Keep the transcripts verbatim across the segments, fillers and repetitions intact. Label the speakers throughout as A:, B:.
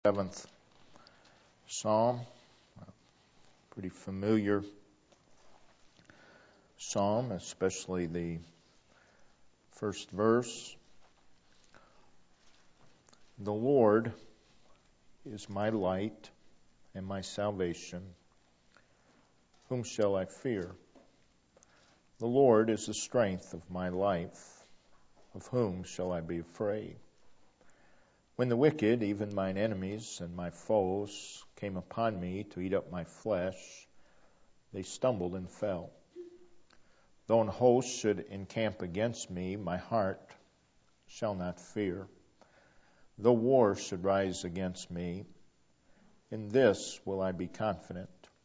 A: Seventh Psalm, a pretty familiar psalm, especially the first verse. The Lord is my light and my salvation. Whom shall I fear? The Lord is the strength of my life. Of whom shall I be afraid? When the wicked, even mine enemies and my foes, came upon me to eat up my flesh, they stumbled and fell. Though an host should encamp against me, my heart shall not fear. Though war should rise against me, in this will I be confident.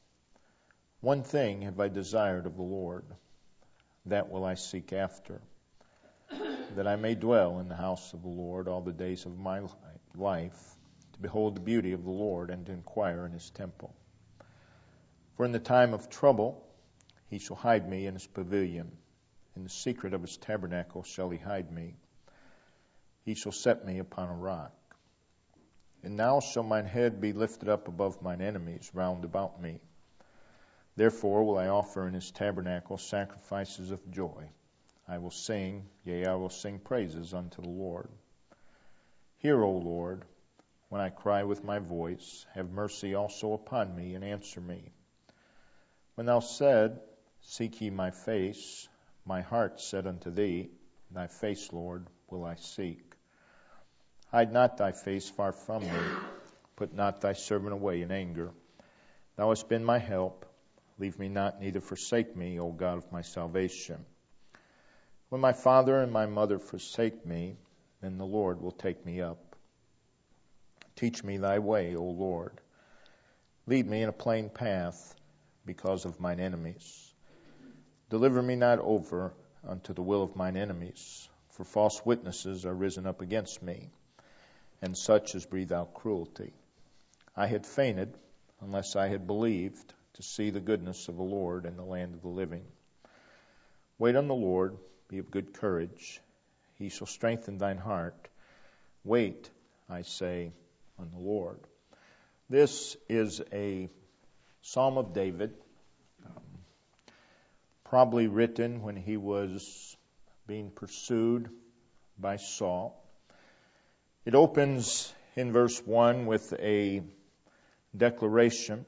A: One thing have I desired of the Lord, that will I seek after, that I may dwell in the house of the Lord all the days of my life, to behold the beauty of the Lord and to inquire in his temple. For in the time of trouble he shall hide me in his pavilion. In the secret of his tabernacle shall he hide me. He shall set me upon a rock. And now shall mine head be lifted up above mine enemies round about me. Therefore will I offer in his tabernacle sacrifices of joy. I will sing, yea, I will sing praises unto the Lord. Hear, O Lord, when I cry with my voice. Have mercy also upon me, and answer me. When thou said, Seek ye my face, my heart said unto thee, Thy face, Lord, will I seek. Hide not thy face far from me. Put not thy servant away in anger. Thou hast been my help. Leave me not, neither forsake me, O God of my salvation. When my father and my mother forsake me, then the Lord will take me up. Teach me thy way, O Lord. Lead me in a plain path because of mine enemies. Deliver me not over unto the will of mine enemies, for false witnesses are risen up against me, and such as breathe out cruelty. I had fainted unless I had believed to see the goodness of the Lord in the land of the living. Wait on the Lord. Be of good courage. He shall strengthen thine heart. Wait, I say, on the Lord. This is a Psalm of David, um, probably written when he was being pursued by Saul. It opens in verse one with a declaration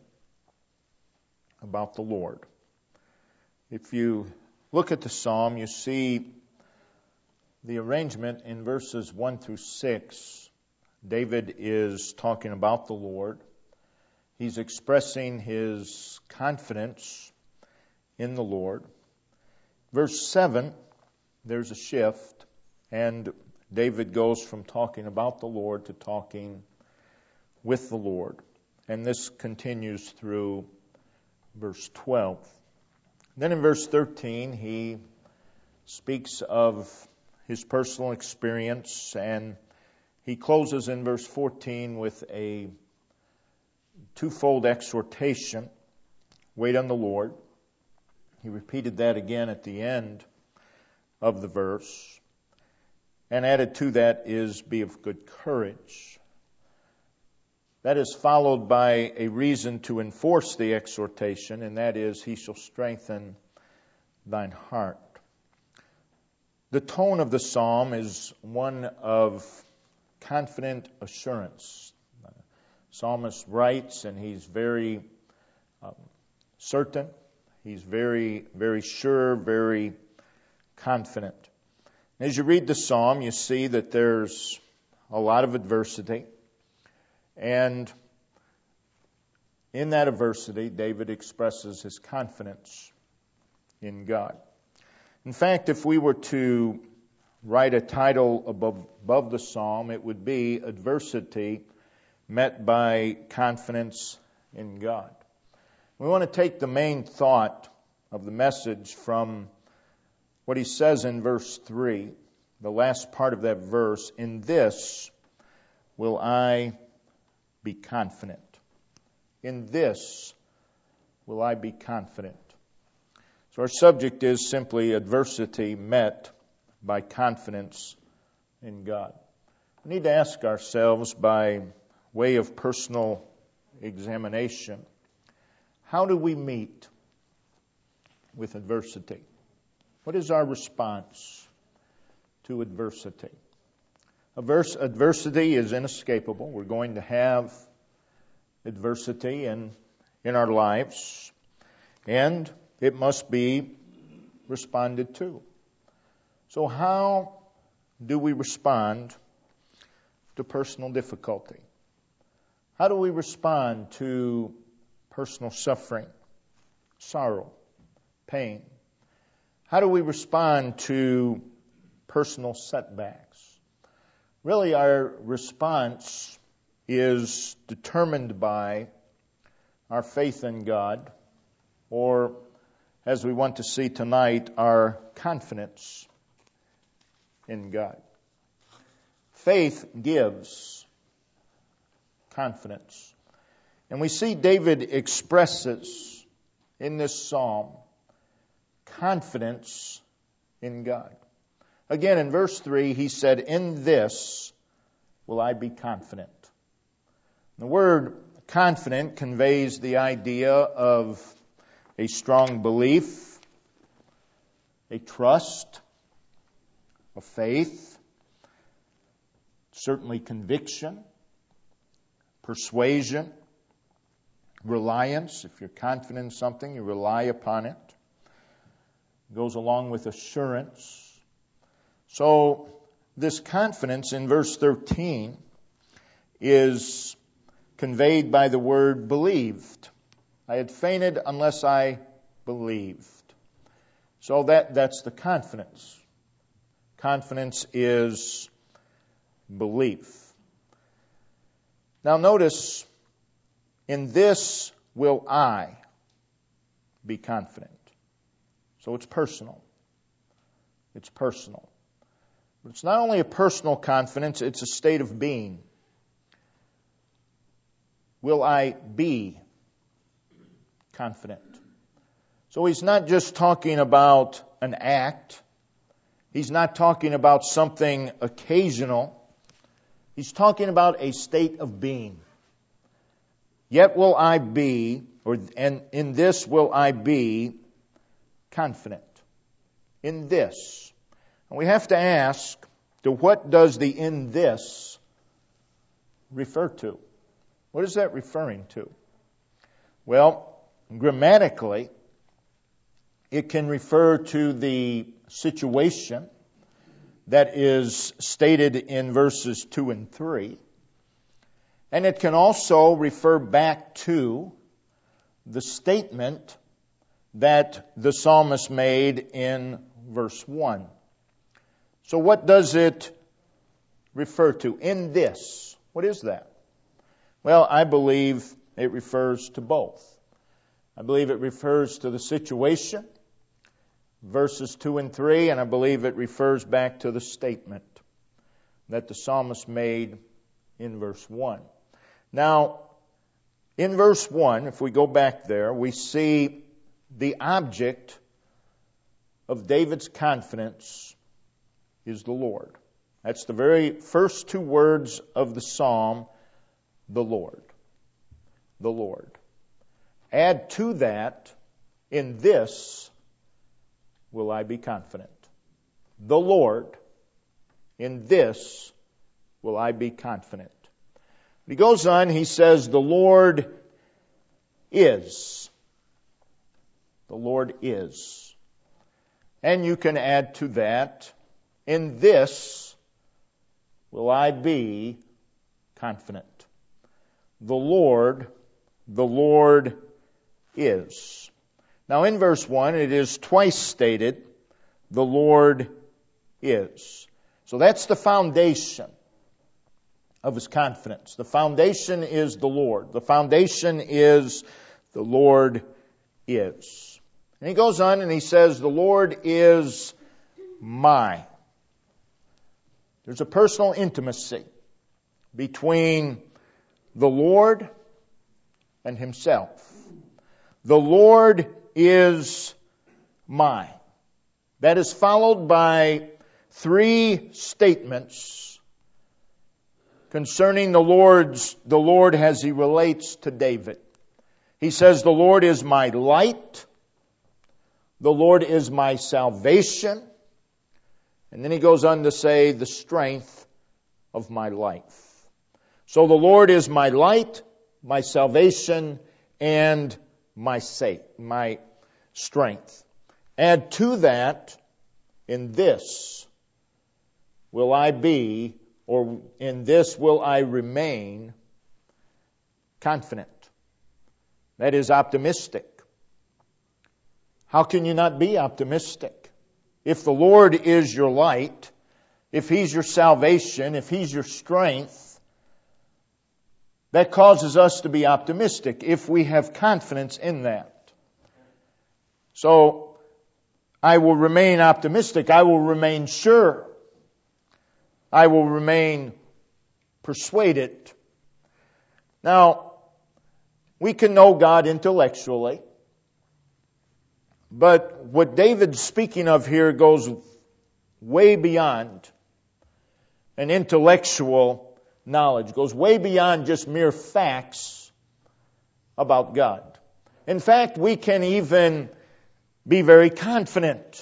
A: about the Lord. If you look at the psalm, you see the arrangement in verses one through six. David is talking about the Lord. He's expressing his confidence in the Lord. Verse seven, there's a shift, and David goes from talking about the Lord to talking with the Lord. And this continues through verse twelve. Then in verse thirteen, he speaks of his personal experience, and he closes in verse fourteen with a twofold exhortation. Wait on the Lord. He repeated that again at the end of the verse. And added to that is, be of good courage. That is followed by a reason to enforce the exhortation, and that is, he shall strengthen thine heart. The tone of the psalm is one of confident assurance. The psalmist writes, and he's very um, certain. He's very, very sure, very confident. As you read the psalm, you see that there's a lot of adversity. And in that adversity, David expresses his confidence in God. In fact, if we were to write a title above, above the psalm, it would be Adversity Met by Confidence in God. We want to take the main thought of the message from what he says in verse three, the last part of that verse. In this will I be confident. In this will I be confident. So our subject is simply adversity met by confidence in God. We need to ask ourselves, by way of personal examination. How do we meet with adversity? What is our response to adversity? Adversity is inescapable. We're going to have adversity in, in our lives, and it must be responded to. So how do we respond to personal difficulty? How do we respond to personal suffering, sorrow, pain? How do we respond to personal setbacks? Really, our response is determined by our faith in God, or, as we want to see tonight, our confidence in God. Faith gives confidence. And we see David expresses in this psalm confidence in God. Again, in verse three, he said, "In this will I be confident." The word confident conveys the idea of a strong belief, a trust, a faith, certainly conviction, persuasion, reliance. If you're confident in something, you rely upon it. It goes along with assurance. So this confidence in verse thirteen is conveyed by the word believed. I had fainted unless I believed. So that, that's the confidence. Confidence is belief. Now notice, in this will I be confident. So it's personal. It's personal. But it's not only a personal confidence, it's a state of being. Will I be confident? So he's not just talking about an act. He's not talking about something occasional. He's talking about a state of being. Yet will I be, or and in this will I be confident. In this. And we have to ask, to what does the "in this" refer to? What is that referring to? Well, grammatically, it can refer to the situation that is stated in verses two and three. And it can also refer back to the statement that the psalmist made in verse one. So what does it refer to? In this. What is that? Well, I believe it refers to both. I believe it refers to the situation, verses two and three, and I believe it refers back to the statement that the psalmist made in verse one. Now, in verse one, if we go back there, we see the object of David's confidence is the Lord. That's the very first two words of the psalm, the Lord. The Lord. Add to that, in this will I be confident. The Lord, in this will I be confident. He goes on, he says, the Lord is. The Lord is. And you can add to that, in this will I be confident. The Lord, the Lord is. Now in verse one, it is twice stated, the Lord is. So that's the foundation of his confidence. The foundation is the Lord. The foundation is the Lord is. And he goes on and he says, the Lord is my. There's a personal intimacy between the Lord and himself. The Lord is mine. That is followed by three statements concerning the Lord's, the Lord as He relates to David. He says, the Lord is my light. The Lord is my salvation. And then he goes on to say, the strength of my life. So the Lord is my light, my salvation, and my sa- my strength. Add to that, in this will I be, or in this will I remain confident. That is optimistic. How can you not be optimistic? If the Lord is your light, if He's your salvation, if He's your strength, that causes us to be optimistic if we have confidence in that. So, I will remain optimistic. I will remain sure. I will remain persuaded. Now, we can know God intellectually, but what David's speaking of here goes way beyond an intellectual knowledge, goes way beyond just mere facts about God. In fact, we can even be very confident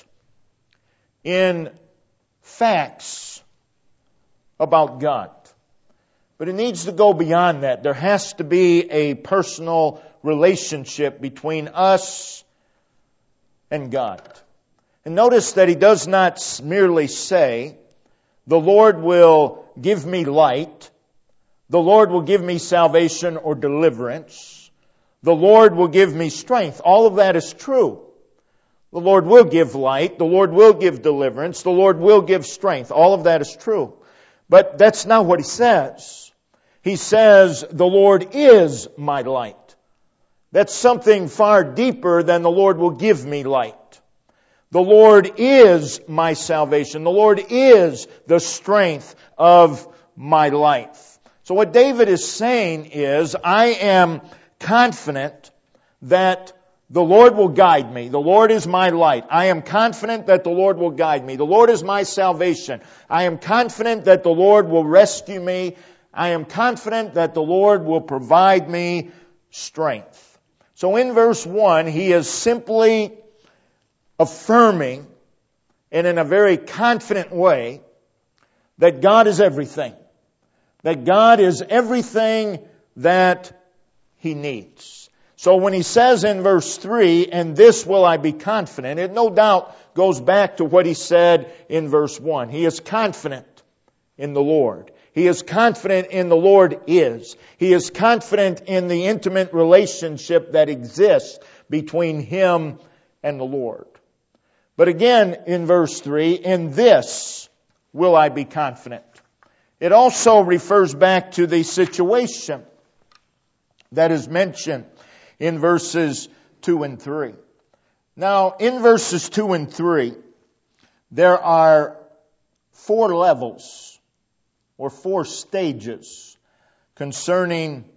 A: in facts about God. But it needs to go beyond that. There has to be a personal relationship between us and God. And notice that he does not merely say, the Lord will give me light, the Lord will give me salvation or deliverance, the Lord will give me strength. All of that is true. The Lord will give light, the Lord will give deliverance, the Lord will give strength. All of that is true. But that's not what he says. He says, the Lord is my light. That's something far deeper than the Lord will give me light. The Lord is my salvation. The Lord is the strength of my life. So what David is saying is, I am confident that the Lord will guide me. The Lord is my light. I am confident that the Lord will guide me. The Lord is my salvation. I am confident that the Lord will rescue me. I am confident that the Lord will provide me strength. So in verse one, he is simply affirming, and in a very confident way, that God is everything. That God is everything that he needs. So when he says in verse three, and this will I be confident, it no doubt goes back to what he said in verse one. He is confident in the Lord. He is confident in the Lord is. He is confident in the intimate relationship that exists between him and the Lord. But again, in verse three, in this will I be confident. It also refers back to the situation that is mentioned in verses two and three. Now, in verses two and three, there are four levels or four stages concerning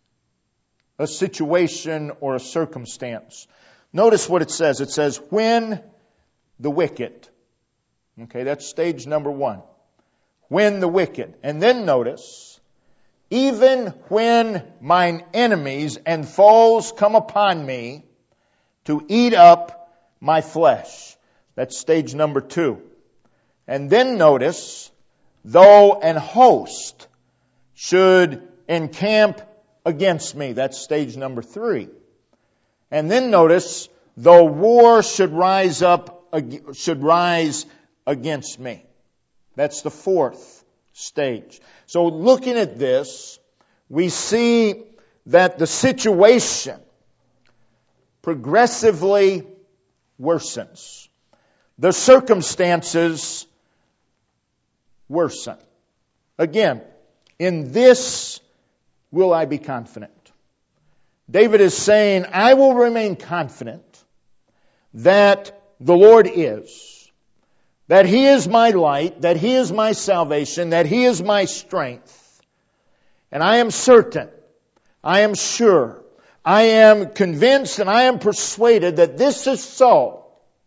A: a situation or a circumstance. Notice what it says. It says, when the wicked. Okay, that's stage number one. When the wicked. And then notice, even when mine enemies and foes come upon me to eat up my flesh. That's stage number two. And then notice, though an host should encamp against me. That's stage number three. And then notice, though war should rise up, should rise against me. That's the fourth stage. So looking at this, we see that the situation progressively worsens. The circumstances worsen. Again, in this will I be confident. David is saying, I will remain confident that the Lord is, that He is my light, that He is my salvation, that He is my strength. And I am certain, I am sure, I am convinced and I am persuaded that this is so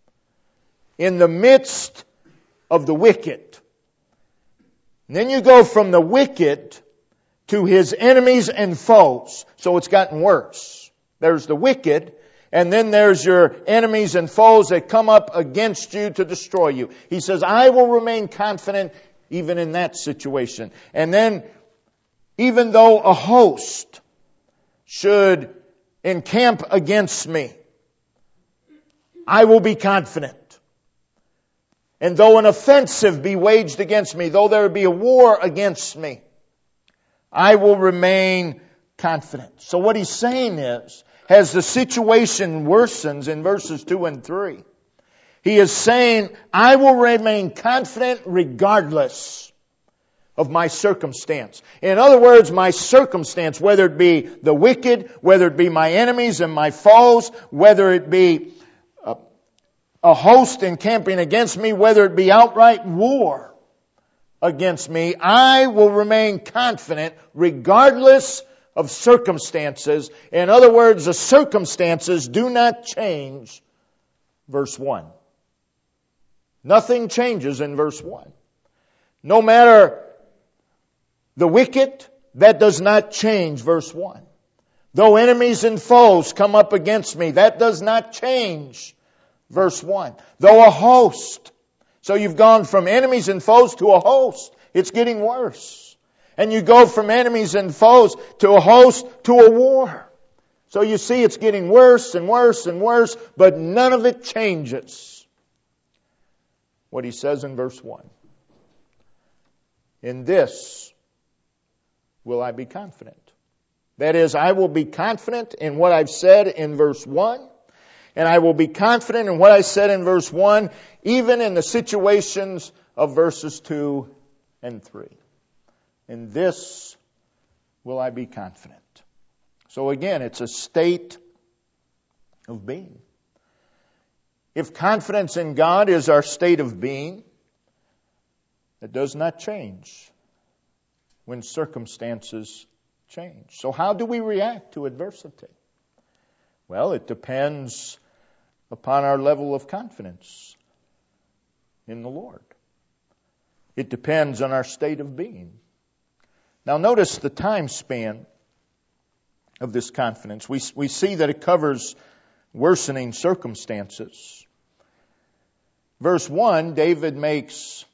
A: in the midst of the wicked. And then you go from the wicked to his enemies and foes. So it's gotten worse. There's the wicked, and then there's your enemies and foes that come up against you to destroy you. He says, I will remain confident even in that situation. And then, even though a host should encamp against me, I will be confident. And though an offensive be waged against me, though there be a war against me, I will remain confident. So what he's saying is, as the situation worsens in verses two and three, he is saying, I will remain confident regardless of my circumstance. In other words, my circumstance, whether it be the wicked, whether it be my enemies and my foes, whether it be a, a host encamping against me, whether it be outright war against me, I will remain confident regardless of circumstances. In other words, the circumstances do not change. Verse one. Nothing changes in verse one. No matter the wicked, that does not change verse one. Though enemies and foes come up against me, that does not change verse one. Though a host. So you've gone from enemies and foes to a host. It's getting worse. And you go from enemies and foes to a host to a war. So you see it's getting worse and worse and worse, but none of it changes what he says in verse one. In this will I be confident. That is, I will be confident in what I've said in verse one, and I will be confident in what I said in verse one, even in the situations of verses two and three. In this will I be confident. So again, it's a state of being. If confidence in God is our state of being, it does not change when circumstances change. So how do we react to adversity? Well, it depends upon our level of confidence in the Lord. It depends on our state of being. Now notice the time span of this confidence. We, we see that it covers worsening circumstances. Verse one, David makes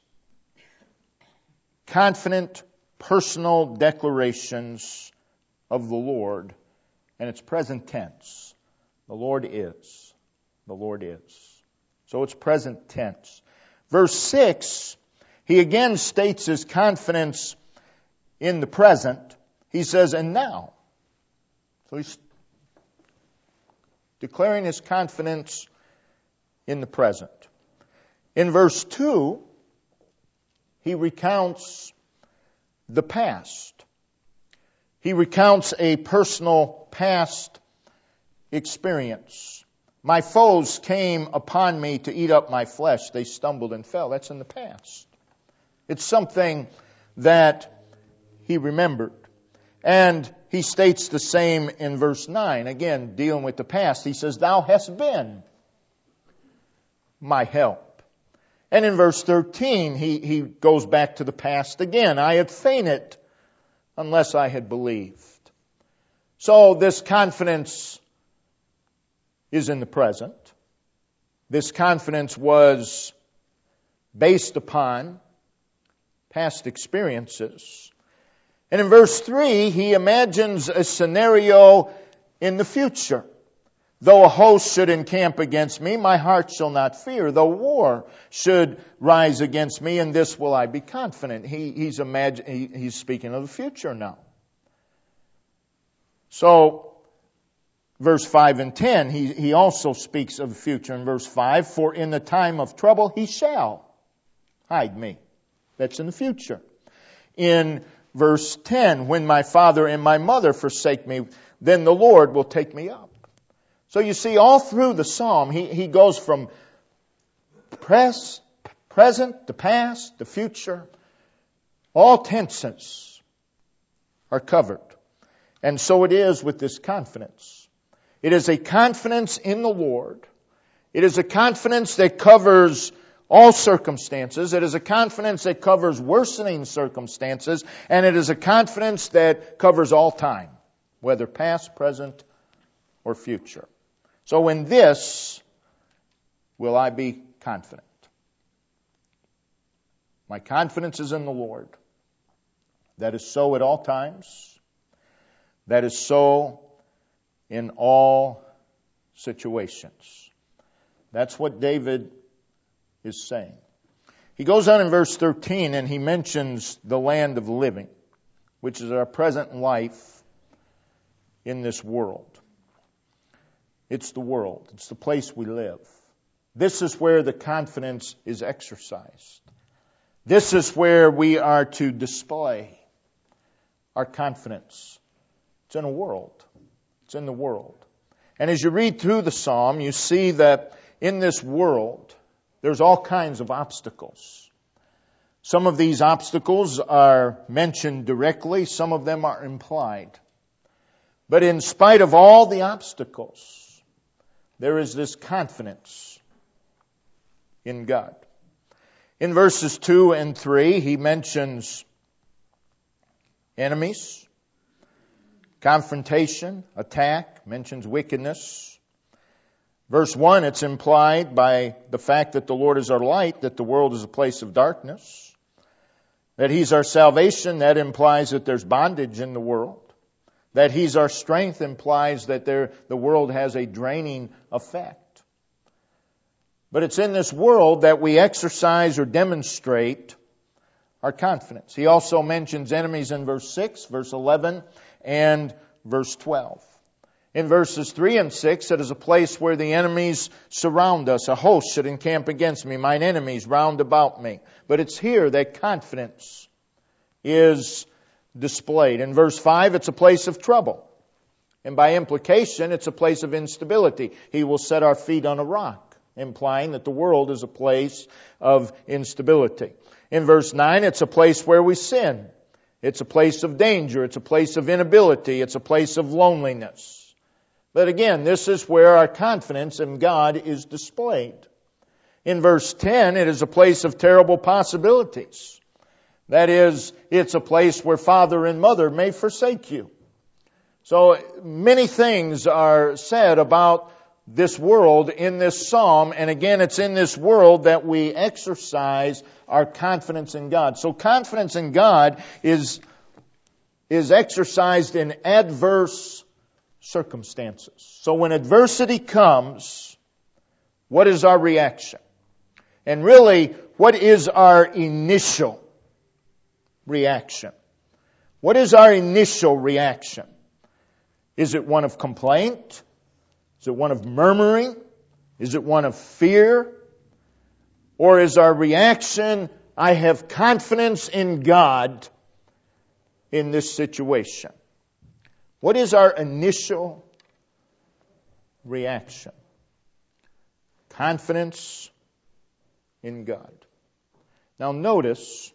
A: confident personal declarations of the Lord, and it's present tense. The Lord is. The Lord is. So it's present tense. Verse six, he again states his confidence in the present. He says, and now. So he's declaring his confidence in the present. In verse two, he recounts the past. He recounts a personal past experience. My foes came upon me to eat up my flesh. They stumbled and fell. That's in the past. It's something that he remembered. And he states the same in verse nine. Again, dealing with the past. He says, thou hast been my help. And in verse thirteen, he, he goes back to the past again. I had fainted unless I had believed. So this confidence is in the present. This confidence was based upon past experiences. And in verse three, he imagines a scenario in the future. Though a host should encamp against me, my heart shall not fear. Though war should rise against me, in this will I be confident. He, he's, imagine, he, he's speaking of the future now. So, verse five and ten, he, he also speaks of the future in verse five. For in the time of trouble he shall hide me. That's in the future. In verse ten, when my father and my mother forsake me, then the Lord will take me up. So you see, all through the psalm, he, he goes from pres, present, the past, the future. All tenses are covered. And so it is with this confidence. It is a confidence in the Lord. It is a confidence that covers all circumstances. It is a confidence that covers worsening circumstances, and it is a confidence that covers all time, whether past, present, or future. So in this will I be confident. My confidence is in the Lord. That is so at all times. That is so in all situations. That's what David is saying. He goes on in verse thirteen and he mentions the land of the living, which is our present life in this world. It's the world. It's the place we live. This is where the confidence is exercised. This is where we are to display our confidence. It's in a world. It's in the world. And as you read through the psalm, you see that in this world, there's all kinds of obstacles. Some of these obstacles are mentioned directly. Some of them are implied. But in spite of all the obstacles, there is this confidence in God. In verses two and three, he mentions enemies, confrontation, attack, mentions wickedness. Verse one, it's implied by the fact that the Lord is our light, that the world is a place of darkness. That He's our salvation, that implies that there's bondage in the world. That He's our strength implies that there, the world has a draining effect. But it's in this world that we exercise or demonstrate our confidence. He also mentions enemies in verse six, verse eleven, and verse twelve. In verses three and six, it is a place where the enemies surround us. A host should encamp against me, mine enemies round about me. But it's here that confidence is displayed. In verse five, it's a place of trouble. And by implication, it's a place of instability. He will set our feet on a rock, implying that the world is a place of instability. In verse nine, it's a place where we sin. It's a place of danger. It's a place of inability. It's a place of loneliness. But again, this is where our confidence in God is displayed. In verse ten, it is a place of terrible possibilities. That is, it's a place where father and mother may forsake you. So many things are said about this world in this psalm, and again, it's in this world that we exercise our confidence in God. So confidence in God is, is exercised in adverse circumstances. So when adversity comes, what is our reaction? And really, what is our initial reaction? What is our initial reaction? Is it one of complaint? Is it one of murmuring? Is it one of fear? Or is our reaction, I have confidence in God in this situation? What is our initial reaction? Confidence in God. Now notice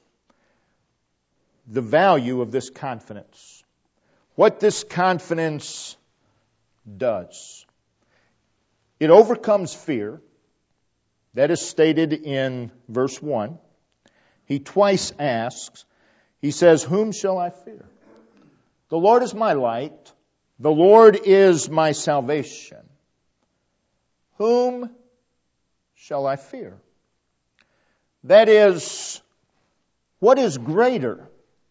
A: the value of this confidence. What this confidence does. It overcomes fear. That is stated in verse one. He twice asks, he says, whom shall I fear? The Lord is my light. The Lord is my salvation. Whom shall I fear? That is, what is greater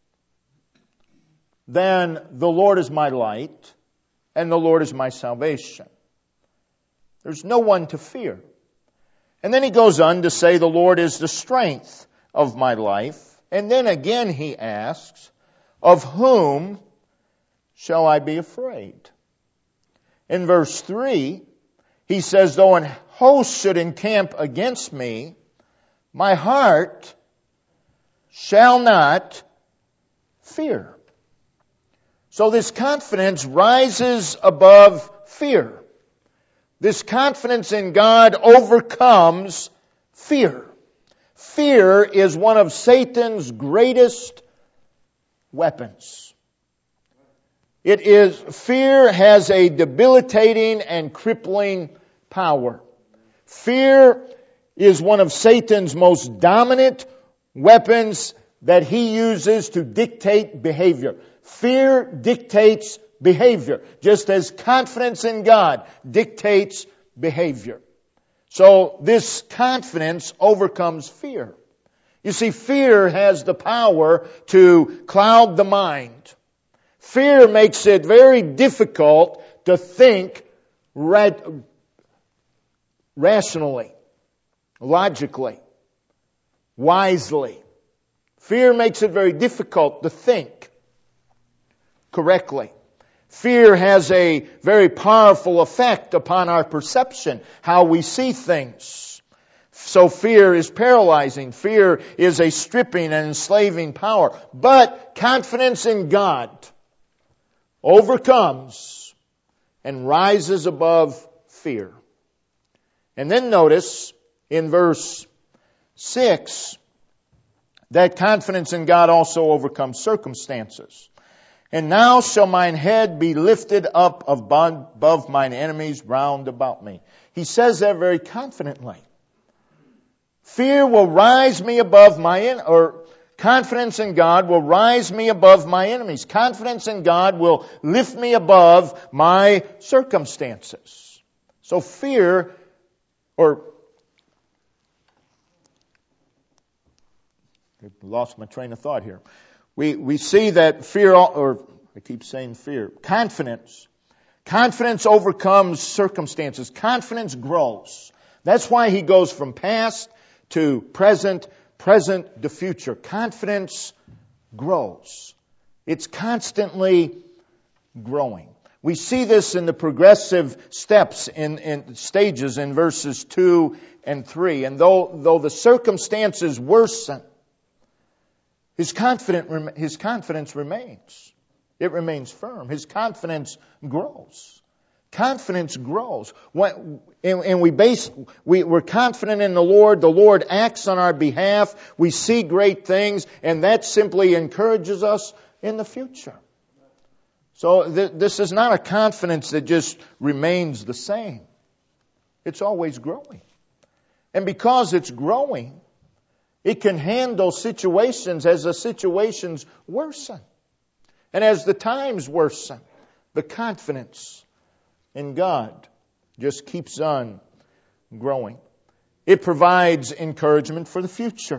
A: than the Lord is my light and the Lord is my salvation? There's no one to fear. And then he goes on to say the Lord is the strength of my life. And then again he asks, of whom shall I be afraid? In verse three, he says, though an host should encamp against me, my heart shall not fear. So this confidence rises above fear. This confidence in God overcomes fear. Fear is one of Satan's greatest weapons. It is, fear has a debilitating and crippling power. Fear is one of Satan's most dominant weapons that he uses to dictate behavior. Fear dictates behavior, just as confidence in God dictates behavior. So this confidence overcomes fear. You see, fear has the power to cloud the mind. Fear makes it very difficult to think ra- rationally, logically, wisely. Fear makes it very difficult to think correctly. Fear has a very powerful effect upon our perception, how we see things. So fear is paralyzing. Fear is a stripping and enslaving power. But confidence in God overcomes and rises above fear. And then notice in verse six that confidence in God also overcomes circumstances. And now shall mine head be lifted up above mine enemies round about me. He says that very confidently. Fear will rise me above my, en- or confidence in God will rise me above my enemies. Confidence in God will lift me above my circumstances. So fear, or, I lost my train of thought here. We we see that fear, or I keep saying fear, confidence. Confidence overcomes circumstances. Confidence grows. That's why he goes from past to present, present to future. Confidence grows. It's constantly growing. We see this in the progressive steps in, in stages in verses two and three. And though though the circumstances worsen, His confident, his confidence remains. It remains firm. His confidence grows. Confidence grows. When, and, and we base, we, we're confident in the Lord. The Lord acts on our behalf. We see great things, and that simply encourages us in the future. So th- this is not a confidence that just remains the same. It's always growing. And because it's growing, it can handle situations as the situations worsen. And as the times worsen, the confidence in God just keeps on growing. It provides encouragement for the future.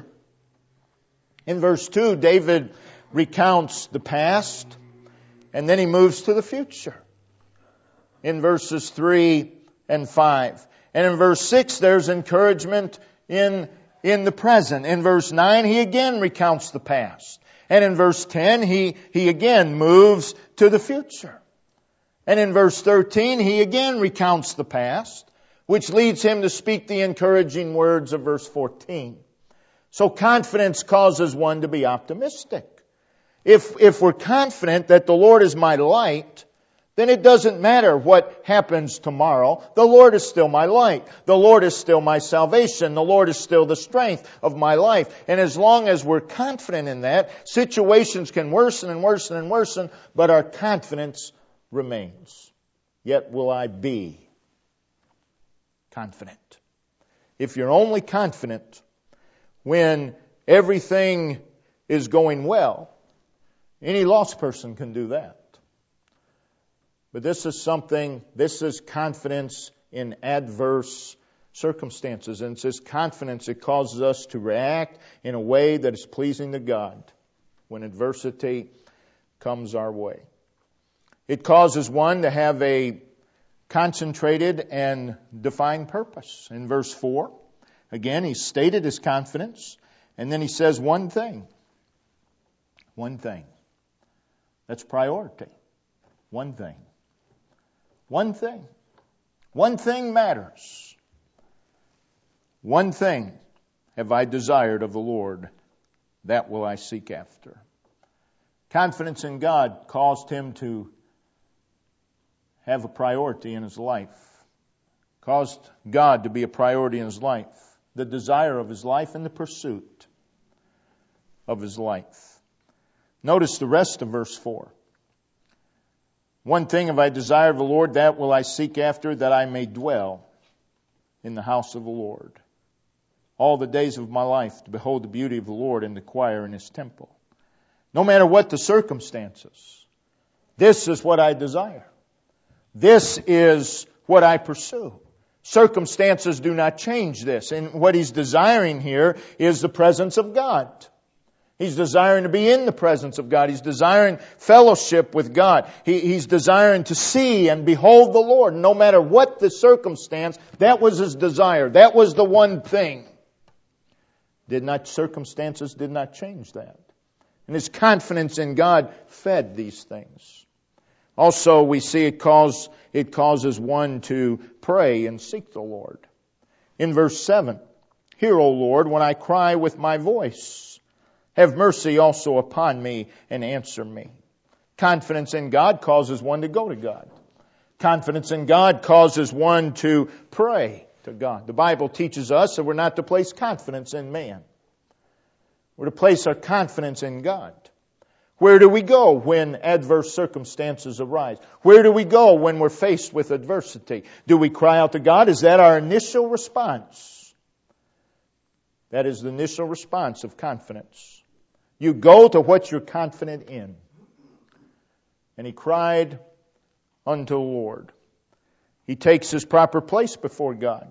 A: In verse two, David recounts the past, and then he moves to the future. In verses three and five. And in verse six, there's encouragement in In the present. In verse nine, he again recounts the past. And in verse ten, he, he again moves to the future. And in verse thirteen, he again recounts the past, which leads him to speak the encouraging words of verse fourteen. So confidence causes one to be optimistic. If, if we're confident that the Lord is my light, then it doesn't matter what happens tomorrow. The Lord is still my light. The Lord is still my salvation. The Lord is still the strength of my life. And as long as we're confident in that, situations can worsen and worsen and worsen, but our confidence remains. Yet will I be confident. If you're only confident when everything is going well, any lost person can do that. But this is something, this is confidence in adverse circumstances. And it's this confidence that causes us to react in a way that is pleasing to God when adversity comes our way. It causes one to have a concentrated and defined purpose. In verse four, again, he stated his confidence, and then he says one thing. One thing. That's priority. One thing. One thing. One thing matters. One thing have I desired of the Lord, that will I seek after. Confidence in God caused him to have a priority in his life. Caused God to be a priority in his life. The desire of his life and the pursuit of his life. Notice the rest of verse four. One thing have I desired of the Lord, that will I seek after, that I may dwell in the house of the Lord all the days of my life to behold the beauty of the Lord and to inquire in His temple. No matter what the circumstances, this is what I desire. This is what I pursue. Circumstances do not change this. And what he's desiring here is the presence of God. He's desiring to be in the presence of God. He's desiring fellowship with God. He, he's desiring to see and behold the Lord. No matter what the circumstance, that was his desire. That was the one thing. Did not circumstances did not change that. And his confidence in God fed these things. Also, we see it cause it causes one to pray and seek the Lord. In verse seven, hear, O Lord, when I cry with my voice. Have mercy also upon me and answer me. Confidence in God causes one to go to God. Confidence in God causes one to pray to God. The Bible teaches us that we're not to place confidence in man. We're to place our confidence in God. Where do we go when adverse circumstances arise? Where do we go when we're faced with adversity? Do we cry out to God? Is that our initial response? That is the initial response of confidence. You go to what you're confident in. And he cried unto the Lord. He takes his proper place before God.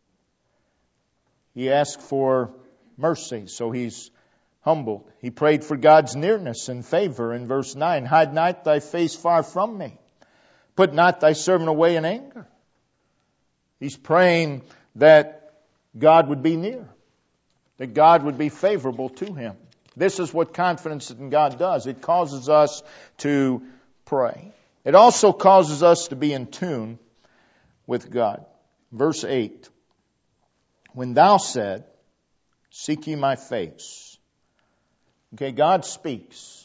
A: He asked for mercy, so he's humbled. He prayed for God's nearness and favor in verse nine. Hide not thy face far from me. Put not thy servant away in anger. He's praying that God would be near, that God would be favorable to him. This is what confidence in God does. It causes us to pray. It also causes us to be in tune with God. Verse eight. When thou said, seek ye my face. Okay, God speaks.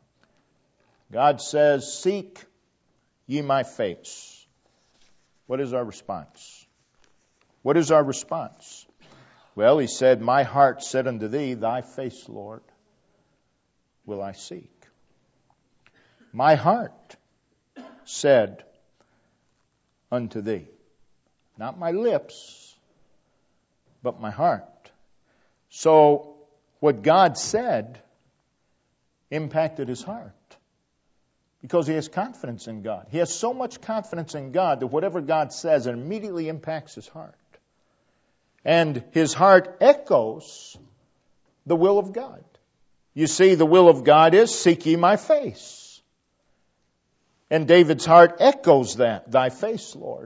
A: God says, seek ye my face. What is our response? What is our response? Well, he said, my heart said unto thee, thy face, Lord, will I seek. My heart said unto thee. Not my lips, but my heart. So, what God said impacted his heart. Because he has confidence in God. He has so much confidence in God that whatever God says, it immediately impacts his heart. And his heart echoes the will of God. You see, the will of God is, seek ye my face. And David's heart echoes that. Thy face, Lord,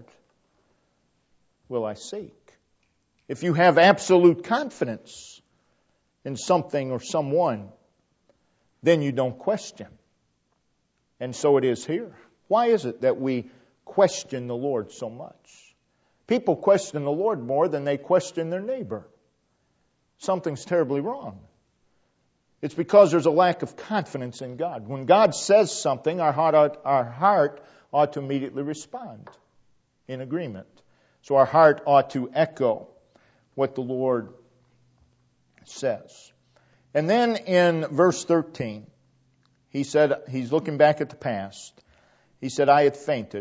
A: will I seek. If you have absolute confidence in something or someone, then you don't question. And so it is here. Why is it that we question the Lord so much? People question the Lord more than they question their neighbor. Something's terribly wrong. It's because there's a lack of confidence in God. When God says something, our heart ought, our heart ought to immediately respond in agreement. So our heart ought to echo what the Lord says. And then in verse thirteen, he said, he's looking back at the past. He said, I had fainted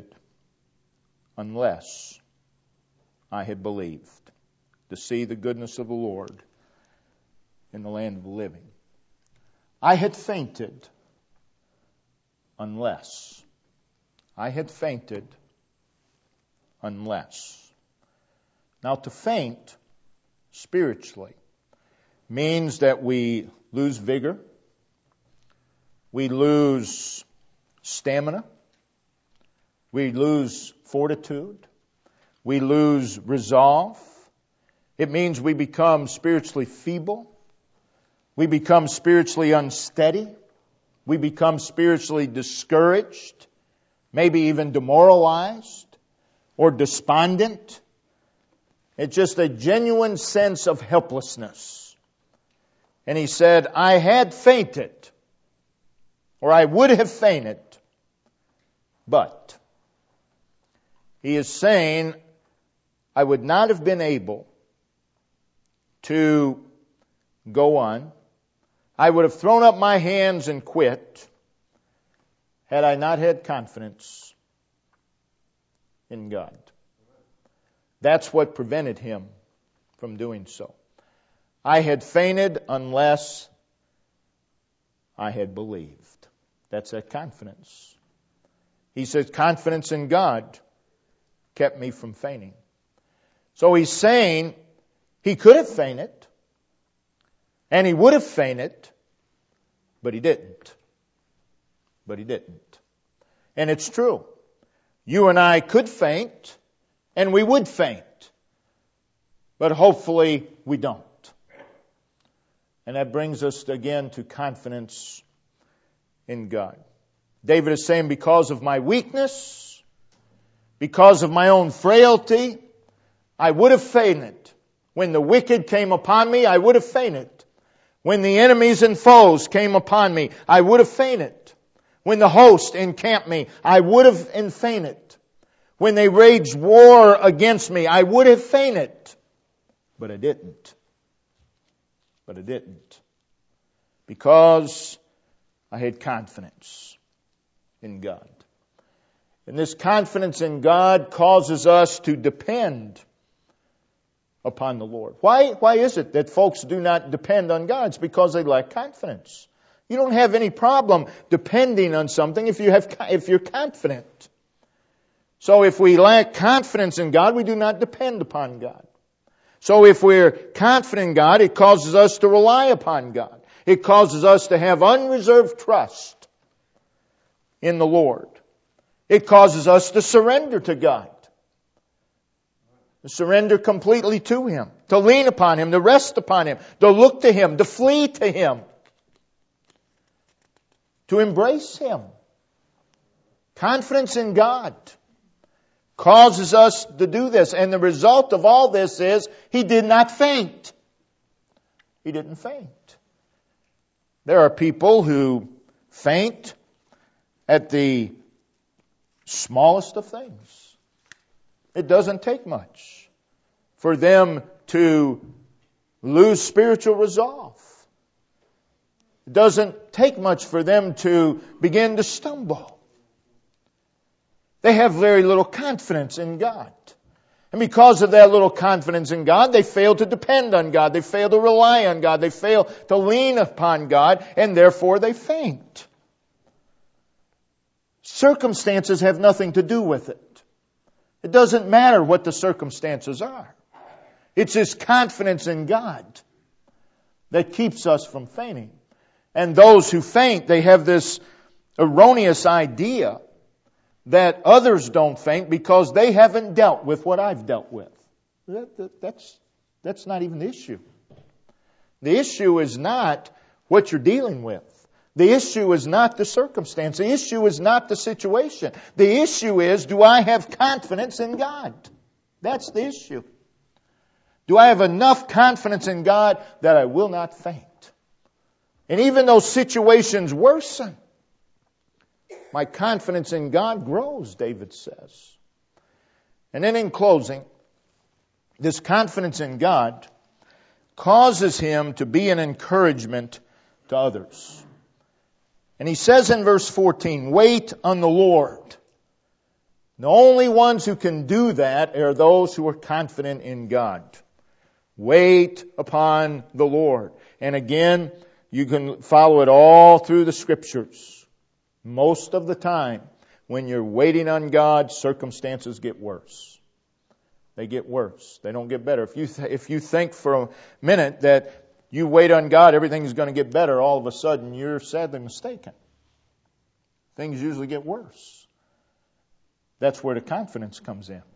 A: unless I had believed to see the goodness of the Lord in the land of the living. I had fainted unless. I had fainted unless. Now, to faint spiritually means that we lose vigor, we lose stamina, we lose fortitude, we lose resolve. It means we become spiritually feeble, we become spiritually unsteady, we become spiritually discouraged, maybe even demoralized or despondent. It's just a genuine sense of helplessness. And he said, I had fainted, or I would have fainted, but he is saying, I would not have been able to go on. I would have thrown up my hands and quit had I not had confidence in God. That's what prevented him from doing so. I had fainted unless I had believed. That's that confidence. He says confidence in God kept me from fainting. So he's saying he could have fainted, and he would have fainted, but he didn't. But he didn't. And it's true. You and I could faint, and we would faint. But hopefully we don't. And that brings us again to confidence in God. David is saying, because of my weakness, because of my own frailty, I would have fainted. When the wicked came upon me, I would have fainted. When the enemies and foes came upon me, I would have fainted. When the host encamped me, I would have fainted. When they waged war against me, I would have fainted. But I didn't. But I didn't. Because I had confidence in God. And this confidence in God causes us to depend upon the Lord. Why, why is it that folks do not depend on God? It's because they lack confidence. You don't have any problem depending on something if you have, if you're confident. So if we lack confidence in God, we do not depend upon God. So if we're confident in God, it causes us to rely upon God. It causes us to have unreserved trust in the Lord. It causes us to surrender to God. To surrender completely to Him. To lean upon Him. To rest upon Him. To look to Him. To flee to Him. To embrace Him. Confidence in God causes us to do this. And the result of all this is he did not faint. He didn't faint. There are people who faint at the smallest of things. It doesn't take much for them to lose spiritual resolve. It doesn't take much for them to begin to stumble. They have very little confidence in God. And because of that little confidence in God, they fail to depend on God. They fail to rely on God. They fail to lean upon God, and therefore they faint. Circumstances have nothing to do with it. It doesn't matter what the circumstances are. It's His confidence in God that keeps us from fainting. And those who faint, they have this erroneous idea that others don't faint because they haven't dealt with what I've dealt with. That, that, that's, that's not even the issue. The issue is not what you're dealing with. The issue is not the circumstance. The issue is not the situation. The issue is, do I have confidence in God? That's the issue. Do I have enough confidence in God that I will not faint? And even though situations worsen, my confidence in God grows, David says. And then in closing, this confidence in God causes him to be an encouragement to others. And he says in verse fourteen, wait on the Lord. The only ones who can do that are those who are confident in God. Wait upon the Lord. And again, you can follow it all through the Scriptures. Most of the time, when you're waiting on God, circumstances get worse. They get worse. They don't get better. If you th- if you think for a minute that you wait on God, everything's going to get better, all of a sudden you're sadly mistaken. Things usually get worse. That's where the confidence comes in.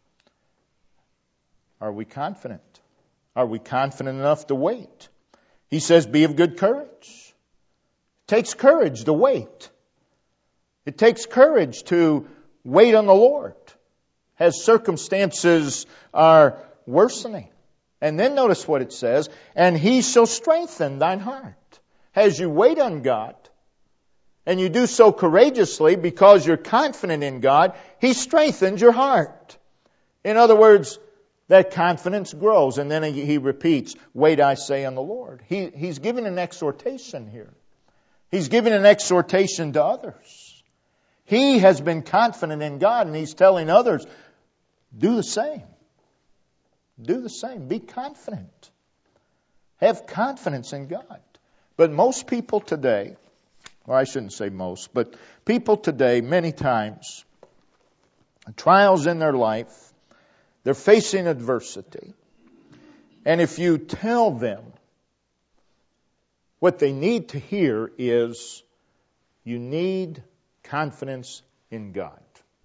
A: Are we confident? Are we confident enough to wait? He says, be of good courage. It takes courage to wait. It takes courage to wait on the Lord as circumstances are worsening. And then notice what it says, and He shall strengthen thine heart. As you wait on God, and you do so courageously because you're confident in God, He strengthens your heart. In other words, that confidence grows. And then he, he repeats, wait, I say, on the Lord. He, he's giving an exhortation here. He's giving an exhortation to others. He has been confident in God, and he's telling others, do the same. Do the same. Be confident. Have confidence in God. But most people today, or I shouldn't say most, but people today, many times, trials in their life, they're facing adversity. And if you tell them what they need to hear is, you need confidence in God.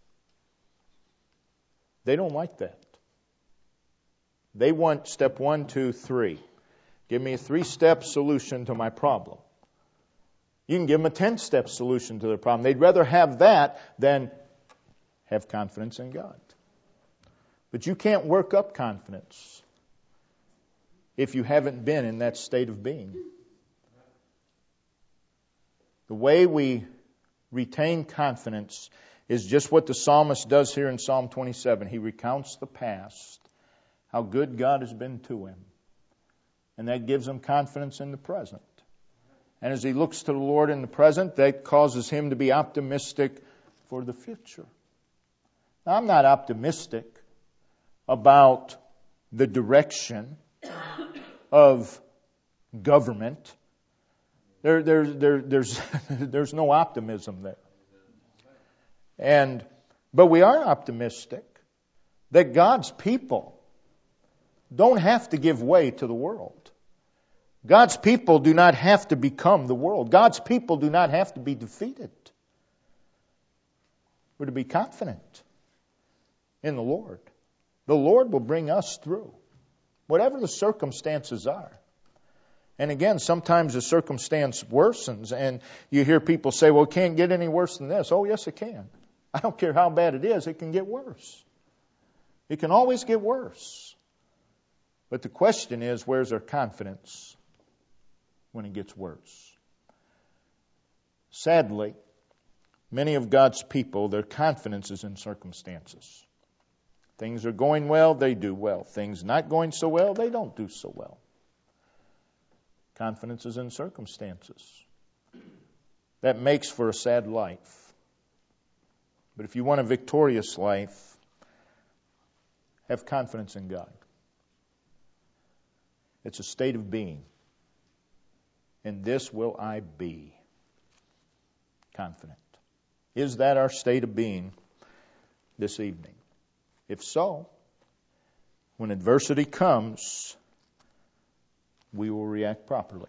A: They don't like that. They want step one, two, three. Give me a three-step solution to my problem. You can give them a ten-step solution to their problem. They'd rather have that than have confidence in God. But you can't work up confidence if you haven't been in that state of being. The way we retain confidence is just what the psalmist does here in Psalm twenty-seven. He recounts the past, how good God has been to him. And that gives him confidence in the present. And as he looks to the Lord in the present, that causes him to be optimistic for the future. Now, I'm not optimistic about the direction of government. There, there, there, there's, there's no optimism there. And, but we are optimistic that God's people don't have to give way to the world. God's people do not have to become the world. God's people do not have to be defeated. We're to be confident in the Lord. The Lord will bring us through, whatever the circumstances are. And again, sometimes the circumstance worsens, and you hear people say, well, it can't get any worse than this. Oh, yes, it can. I don't care how bad it is, it can get worse. It can always get worse. But the question is, where's our confidence when it gets worse? Sadly, many of God's people, their confidence is in circumstances. Things are going well, they do well. Things not going so well, they don't do so well. Confidence is in circumstances. That makes for a sad life. But if you want a victorious life, have confidence in God. It's a state of being. In this will I be confident. Is that our state of being this evening? If so, when adversity comes, we will react properly.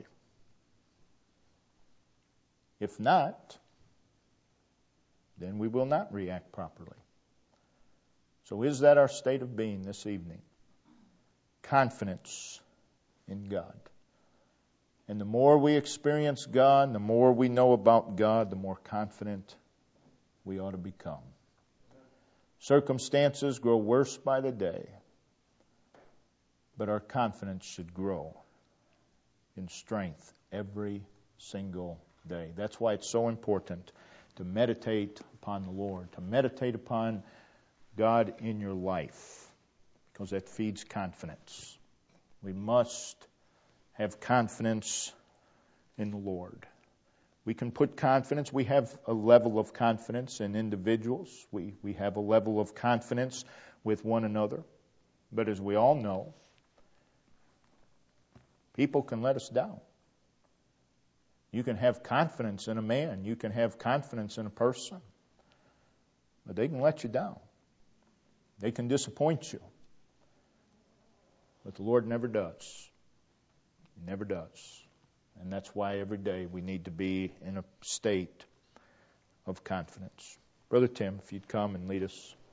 A: If not, then we will not react properly. So is that our state of being this evening? Confidence in God. And the more we experience God, the more we know about God, the more confident we ought to become. Circumstances grow worse by the day, but our confidence should grow in strength every single day. That's why it's so important to meditate upon the Lord, to meditate upon God in your life, because that feeds confidence. We must have confidence in the Lord. We can put confidence, we have a level of confidence in individuals. We, we have a level of confidence with one another. But as we all know, people can let us down. You can have confidence in a man. You can have confidence in a person. But they can let you down. They can disappoint you. But the Lord never does. He never does. And that's why every day we need to be in a state of confidence. Brother Tim, if you'd come and lead us.